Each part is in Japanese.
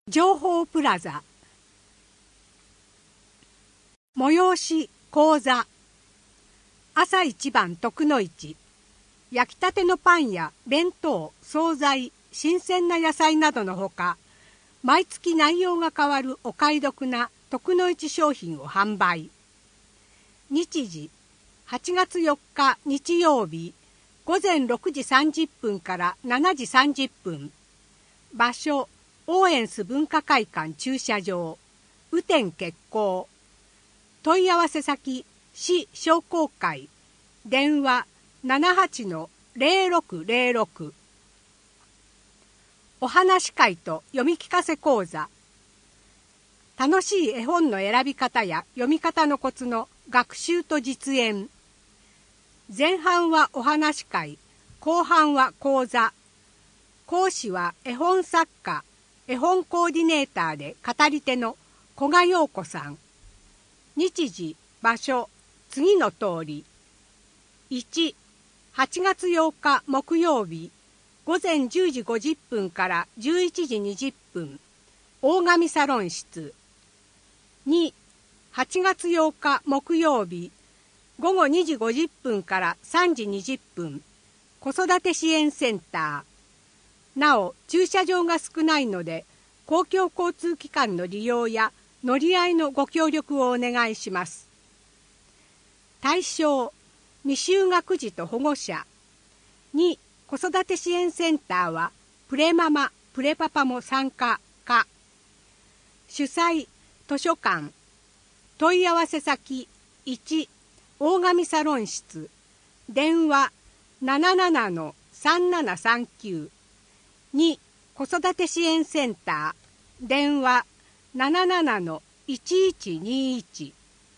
情報プラザ、催し講座、朝一番徳の市、焼きたてのパンや弁当、惣菜、新鮮な野菜などのほか、毎月内容が変わるお買い得な徳の市商品を販売。日時、8月4日日曜日、午前6時30分から7時30分。場所、オーエンス文化会館駐車場、雨天決行。問い合わせ先、市商工会。電話、78-0606。お話会と読み聞かせ講座。楽しい絵本の選び方や読み方のコツの学習と実演。前半はお話会、後半は講座。講師は絵本作家、絵本コーディネーターで語り手の古賀陽子さん。日時、場所、次の通り。1、8月8日木曜日、午前10時50分から11時20分、大神サロン室。2、8月8日木曜日、午後2時50分から3時20分、子育て支援センター。なお、駐車場が少ないので、公共交通機関の利用や乗り合いのご協力をお願いします。対象、未就学児と保護者。2、子育て支援センターは、プレママ、プレパパも参加か。主催、図書館。問い合わせ先、1、大神サロン室。電話、77-3739。2、子育て支援センター。電話、77-1121。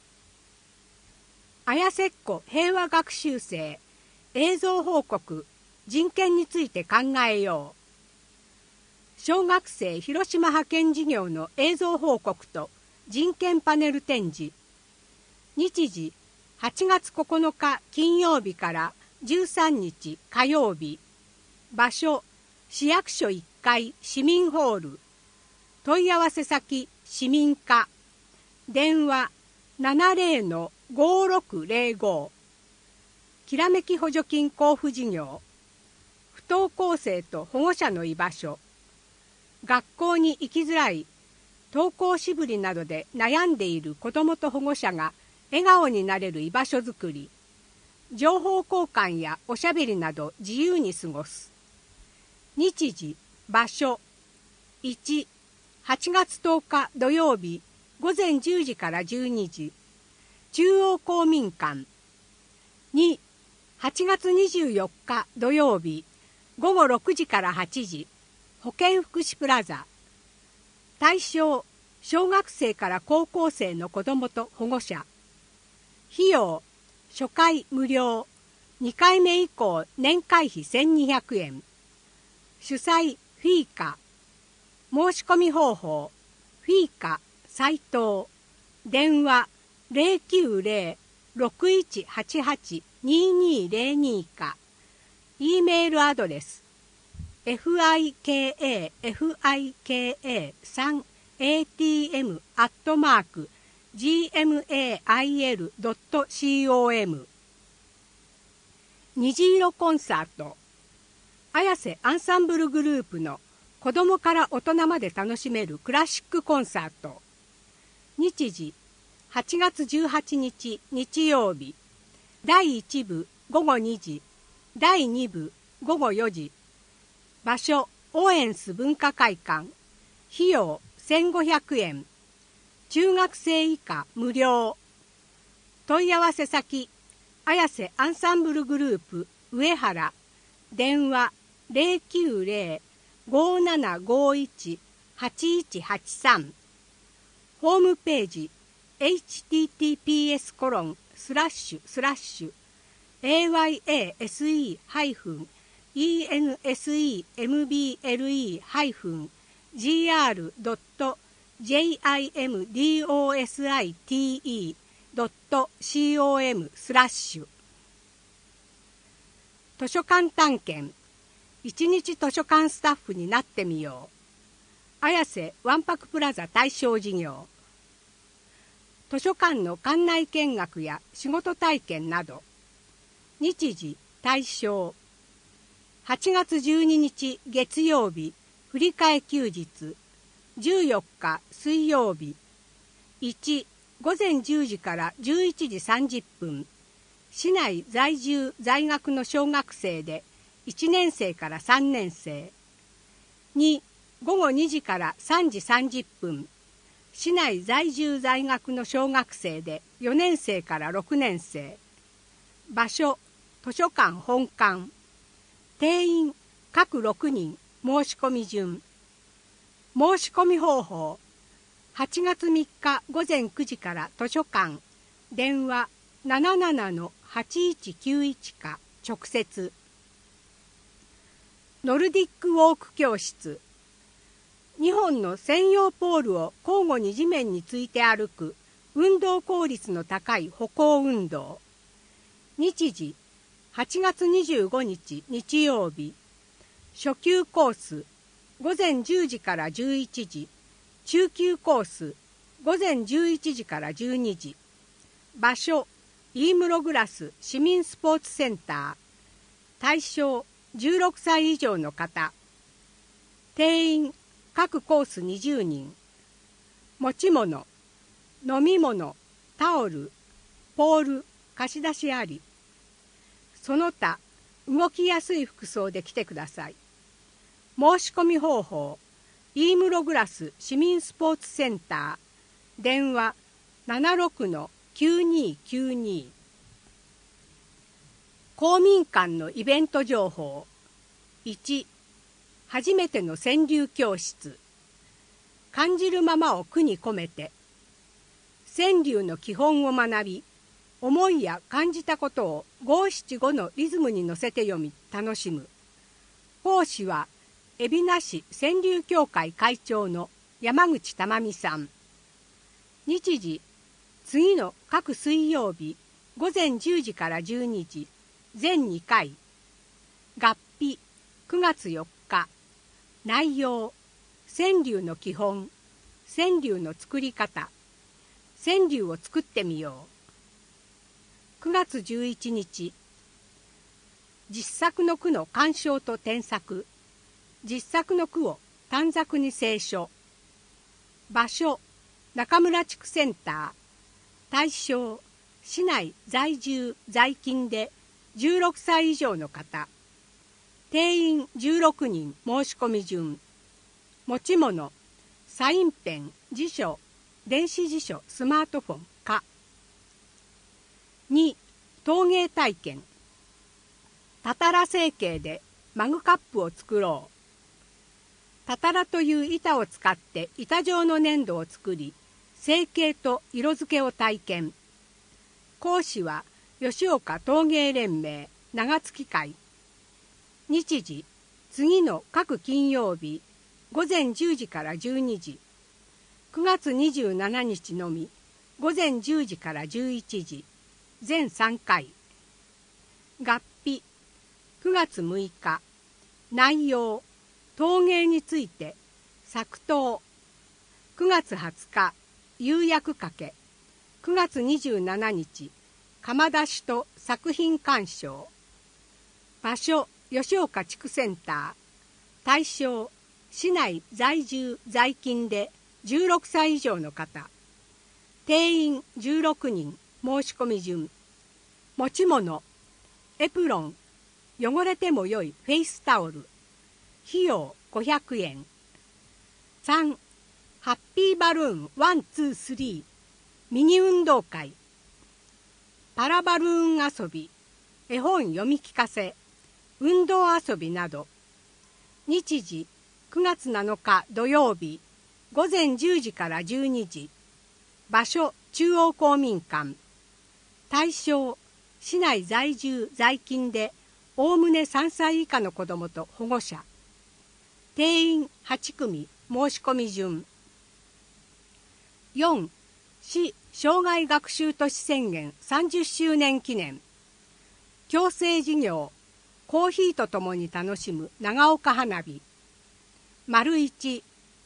綾瀬っ子平和学習生。映像報告。人権について考えよう。小学生広島派遣事業の映像報告と人権パネル展示。日時、8月9日金曜日から13日火曜日。場所、市役所1階市民ホール。問い合わせ先、市民課。電話、70-5605。きらめき補助金交付事業。不登校生と保護者の居場所。学校に行きづらい、登校しぶりなどで悩んでいる子どもと保護者が笑顔になれる居場所づくり。情報交換やおしゃべりなど自由に過ごす。日時、場所。1、8月10日土曜日、午前10時から12時。中央公民館。2、8月24日土曜日、午後6時から8時。保健福祉プラザ。対象、小学生から高校生の子どもと保護者。費用、初回無料。2回目以降年会費1200円。主催、フィーカ。申し込み方法、フィーカ斉藤。電話、090-6188-2202か。E メールアドレス、fika-atm@gmail.com。 虹色コンサート。綾瀬アンサンブルグループの子供から大人まで楽しめるクラシックコンサート。日時、8月18日日曜日。第1部午後2時、第2部午後4時。場所、オーエンス文化会館。費用1500円。中学生以下無料。問い合わせ先、綾瀬アンサンブルグループ上原。電話、090-5751-8183。ホームページ、https://ayase-ensembly-gr.jimdosite.com/図書館探検。一日図書館スタッフになってみよう。 綾瀬わんぱくプラザ対象事業。図書館の館内見学や仕事体験など。日時対象。8月12日月曜日振り替え休日。14日水曜日。1、午前10時から11時30分。市内在住在学の小学生で1年生から3年生。2、午後2時から3時30分。市内在住在学の小学生で4年生から6年生。場所、図書館本館。定員、各6人、申し込み順。申し込み方法。8月3日午前9時から図書館。電話 77-8191 か直接。ノルディックウォーク教室。2本の専用ポールを交互に地面について歩く運動効率の高い歩行運動。日時8月25日日曜日。初級コース午前10時から11時。中級コース午前11時から12時。場所イームログラス市民スポーツセンター。対象16歳以上の方。定員各コース20人。持ち物飲み物タオルポール貸し出しあり。その他動きやすい服装で来てください。申し込み方法。イームログラス市民スポーツセンター。電話 76-9292。公民館のイベント情報。1、初めての川柳教室。感じるままを句に込めて。川柳の基本を学び、思いや感じたことを五七五のリズムに乗せて読み楽しむ。講師は海老名市川柳協会会長の山口珠美さん。日時次の各水曜日午前10時から12時。全2回。合日9月4日。内容川柳の基本。川柳の作り方。川柳を作ってみよう。9月11日。実作の句の鑑賞と添削。実作の句を短冊に清書。場所中村地区センター。対象市内在住在勤で16歳以上の方。定員16人申し込み順。持ち物サインペン辞書電子辞書スマートフォンか。2、陶芸体験。たたら成形でマグカップを作ろう。たたらという板を使って板状の粘土を作り、成形と色付けを体験。講師は吉岡陶芸連盟長月会。日時次の各金曜日午前10時から12時。9月27日のみ午前10時から11時。全3回。合日9月6日。内容陶芸について作陶。9月20日釉薬かけ。9月27日窯出しと作品鑑賞。場所吉岡地区センター。対象市内在住在勤で16歳以上の方。定員16人申し込み順。持ち物エプロン汚れてもよいフェイスタオル。費用500円。3、ハッピーバルーン123ミニ運動会。パラバルーン遊び、絵本読み聞かせ、運動遊びなど。日時9月7日土曜日午前10時から12時。場所中央公民館。対象市内在住在勤でおおむね3歳以下の子どもと保護者。定員8組申し込み順。4、市生涯学習都市宣言30周年記念。共生事業、コーヒーとともに楽しむ長岡花火。丸1、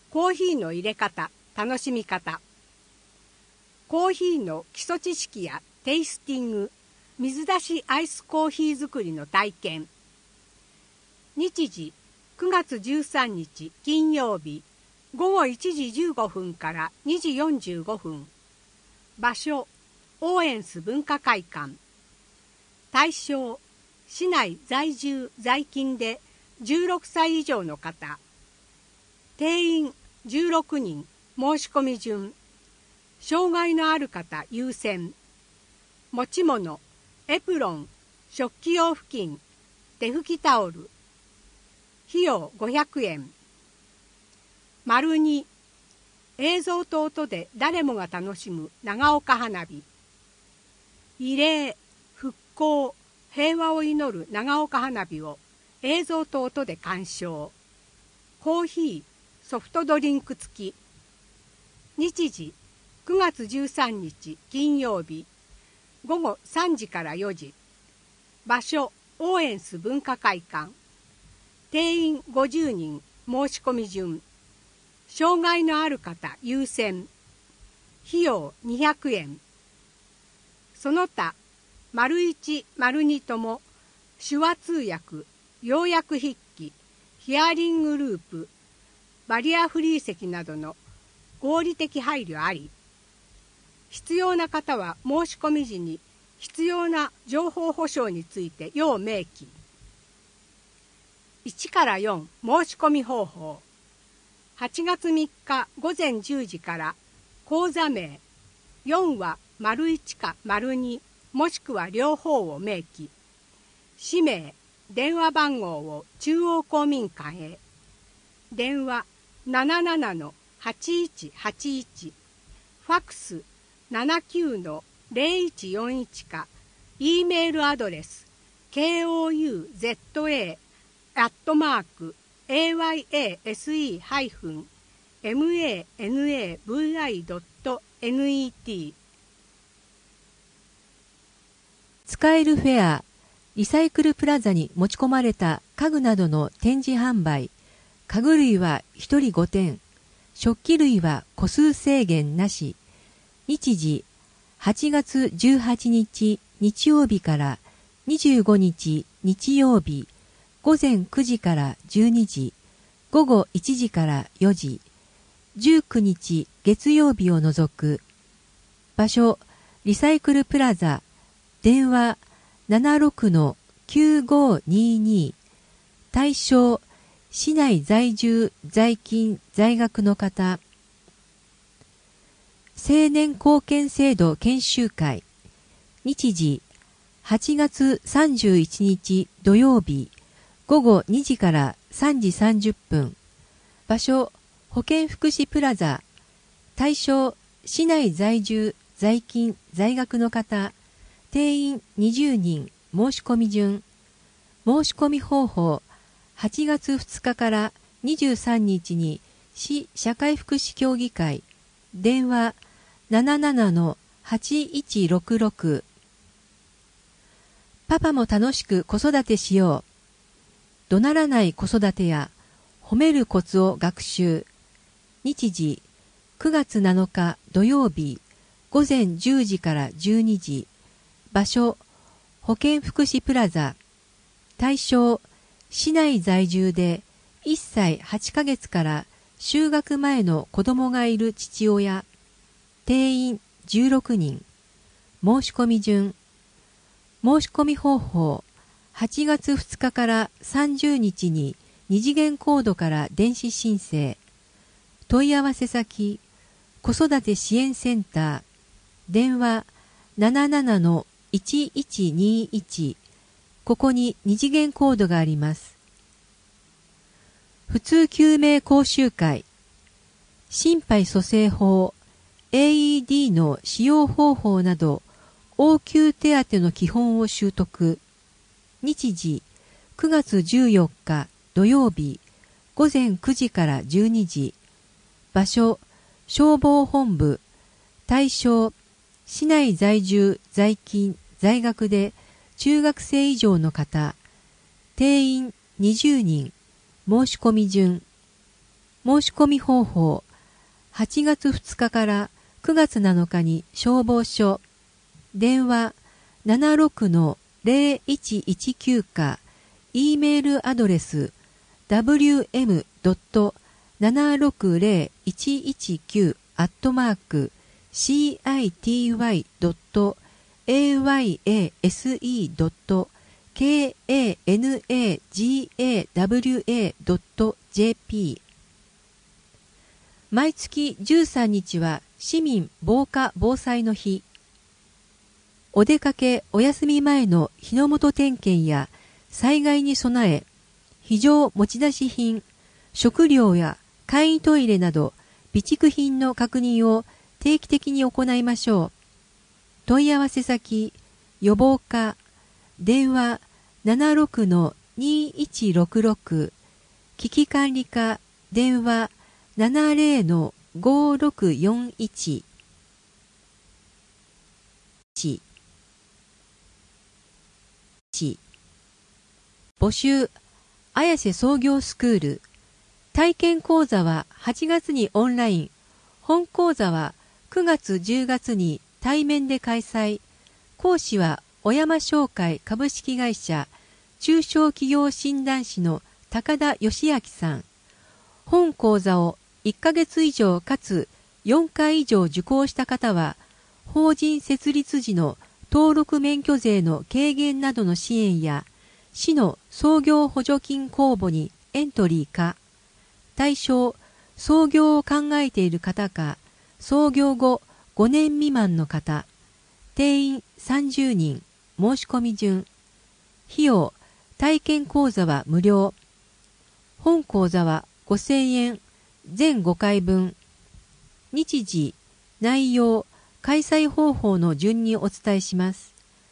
コーヒーの入れ方、楽しみ方。コーヒーの基礎知識やテイスティング、水出しアイスコーヒー作りの体験。日時、9月13日金曜日、午後1時15分から2時45分。場所、オーエンス文化会館。対象、市内在住在勤で16歳以上の方。定員16人、申し込み順。障害のある方優先。持ち物、エプロン、食器用布巾、手拭きタオル。費用500円。丸2、映像と音で誰もが楽しむ長岡花火。慰霊、復興、平和を祈る長岡花火を映像と音で鑑賞。コーヒー、ソフトドリンク付き。日時、9月13日金曜日、午後3時から4時。場所、オーエンス文化会館。定員50人、申し込み順。障害のある方優先。費用200円。その他、丸1、丸2とも、手話通訳、要約筆記、ヒアリングループ、バリアフリー席などの合理的配慮あり。必要な方は申し込み時に必要な情報保障について要明記。1から4申し込み方法。8月3日午前10時から口座名、4は丸1か丸2もしくは両方を明記。氏名、電話番号を中央公民館へ。電話77-8181。ファックス79-0141か、E メールアドレス kouza-atmase-manavi.net。 使えるフェア、リサイクルプラザに持ち込まれた家具などの展示販売。家具類は1人5点、食器類は個数制限なし。日時、8月18日日曜日から25日日曜日、午前9時から12時、午後1時から4時、19日月曜日を除く。場所、リサイクルプラザ。電話 76-9522。対象、市内在住在勤在学の方。青年貢献制度研修会。日時、8月31日土曜日、午後2時から3時30分。場所、保健福祉プラザ。対象、市内在住在勤在学の方。定員20人、申し込み順。申し込み方法、8月2日から23日に市社会福祉協議会。電話77-8166。パパも楽しく子育てしよう。怒鳴らない子育てや褒めるコツを学習。日時、9月7日土曜日、午前10時から12時。場所、保健福祉プラザ。対象、市内在住で1歳8ヶ月から就学前の子供がいる父親。定員16人。申し込み順。申し込み方法、8月2日から30日に2次元コードから電子申請。問い合わせ先、子育て支援センター。電話77-1121。ここに2次元コードがあります。普通救命講習会。心肺蘇生法、AED の使用方法など、応急手当の基本を習得。日時、9月14日土曜日、午前9時から12時。場所、消防本部。対象、市内在住在勤在学で中学生以上の方。定員20人。申し込み順。 申し込み方法、8月2日から9月7日に消防署、電話76-0119か、E メールアドレス www.city.city.ayasa.kanagawa.jp 毎月13日は市民防火防災の日。お出かけお休み前の火の元点検や災害に備え、非常持ち出し品、食料や簡易トイレなど備蓄品の確認を定期的に行いましょう。問い合わせ先、予防課、電話76-2166、危機管理課、電話70-5641、募集、綾瀬創業スクール。体験講座は8月にオンライン、本講座は9月10月に対面で開催。講師は小山商会株式会社中小企業診断士の高田義明さん。本講座を1ヶ月以上かつ4回以上受講した方は、法人設立時の登録免許税の軽減などの支援や、市の創業補助金公募にエントリーか、対象、創業を考えている方か、創業後5年未満の方、定員30人、申し込み順。費用、体験講座は無料。本講座は5000円、全5回分。日時、内容、開催方法の順にお伝えします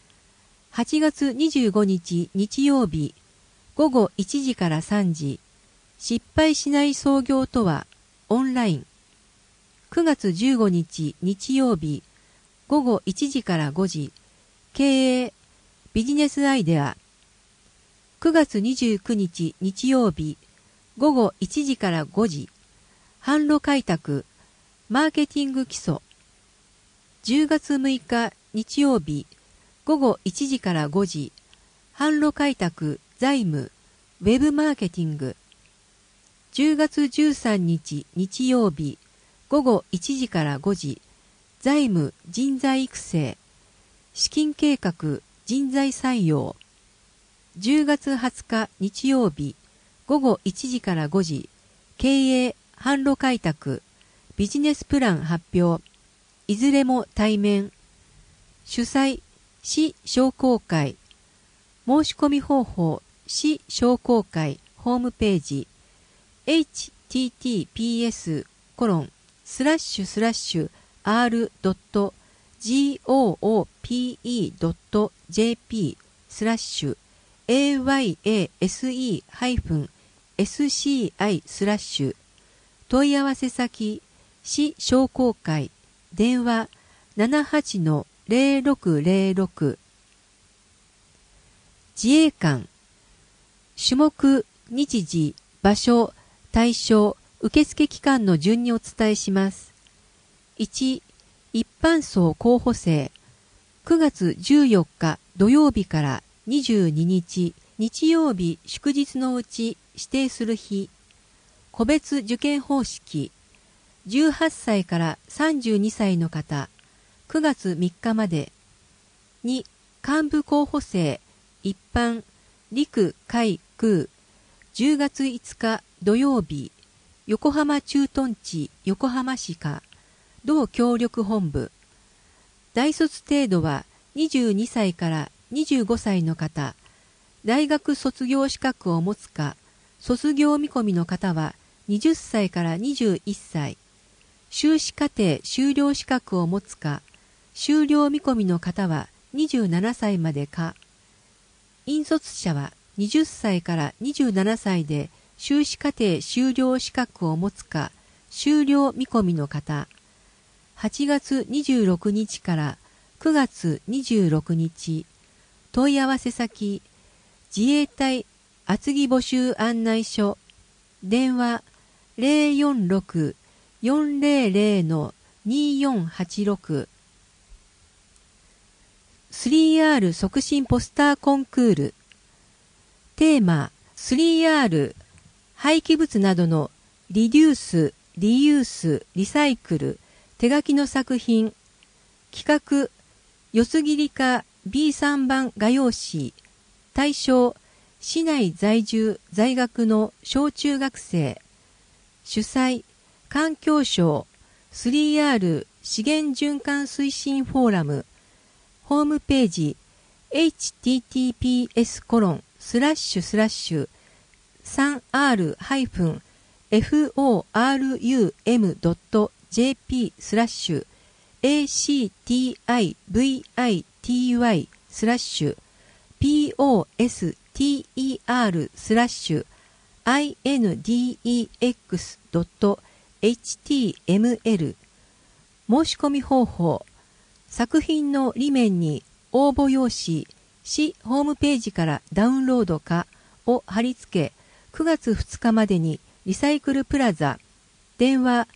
。8月25日日曜日、午後1時から3時、失敗しない創業とは、オンライン。9月15日日曜日、午後1時から5時、経営、ビジネスアイデア。9月29日日曜日、午後1時から5時、販路開拓、マーケティング基礎。10月6日日曜日、午後1時から5時、販路開拓、財務、ウェブマーケティング。10月13日日曜日、午後1時から5時、財務、人材育成、資金計画、人材採用。10月20日日曜日、午後1時から5時、経営、販路開拓、ビジネスプラン発表。いずれも対面。主催、市商工会。申し込み方法、市商工会ホームページ https://r.goope.jp/ayase-sci/ 問い合わせ先、市商工会、電話78-0606。自衛官、種目、日時、場所、対象、受付期間の順にお伝えします。1、一般層候補生、9月14日土曜日から22日日曜日祝日のうち指定する日、個別受験方式、18歳から32歳の方、9月3日まで。2、幹部候補生、一般、陸海空、10月5日土曜日、横浜駐屯地横浜市下、同協力本部。大卒程度は22歳から25歳の方、大学卒業資格を持つか、卒業見込みの方は20歳から21歳、修士課程修了資格を持つか、修了見込みの方は27歳までか、引率者は20歳から27歳で修士課程修了資格を持つか、修了見込みの方、8月26日から9月26日、問い合わせ先、自衛隊厚木募集案内所、電話 046-400-2486 3R 促進ポスターコンクール。テーマ 3R 廃棄物などのリデュース、リユース、リサイクル手書きの作品。企画四つ切りか B3 版画用紙。対象市内在住在学の小中学生。主催環境省 3R 資源循環推進フォーラム。ホームページ https://3r-foru.jp/index.html 申し込み方法作品の裏面に応募用紙、市ホームページからダウンロードかを貼り付け、9月2日までにリサイクルプラザ、電話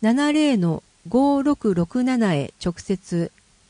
70-5667 へ直接。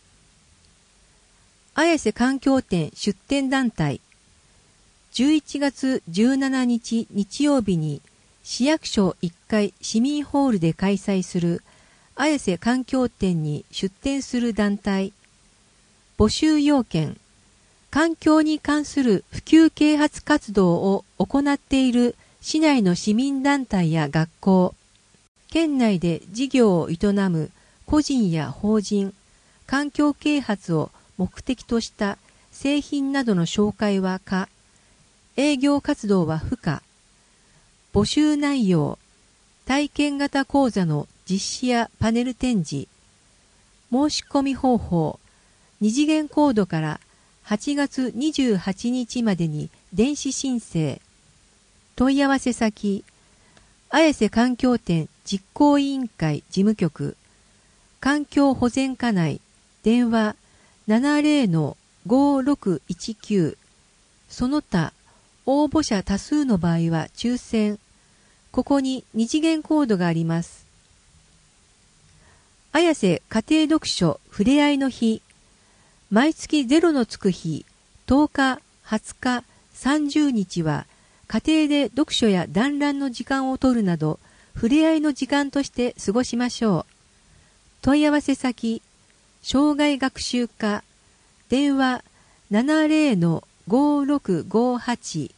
綾瀬環境展出展団体、11月17日日曜日に市役所1階市民ホールで開催する綾瀬環境展に出展する団体。募集要件。環境に関する普及啓発活動を行っている市内の市民団体や学校。県内で事業を営む個人や法人、環境啓発を目的とした製品などの紹介は可。営業活動は不可。募集内容。体験型講座の実施やパネル展示。申し込み方法。二次元コードから8月28日までに電子申請。問い合わせ先。綾瀬環境展実行委員会事務局。環境保全課内。電話 70-5619。その他、応募者多数の場合は抽選。ここに二次元コードがあります。綾瀬家庭読書ふれあいの日。毎月0のつく日、10日、20日、30日は、家庭で読書や団らんの時間を取るなど、ふれあいの時間として過ごしましょう。問い合わせ先、障害学習課、電話 70-5658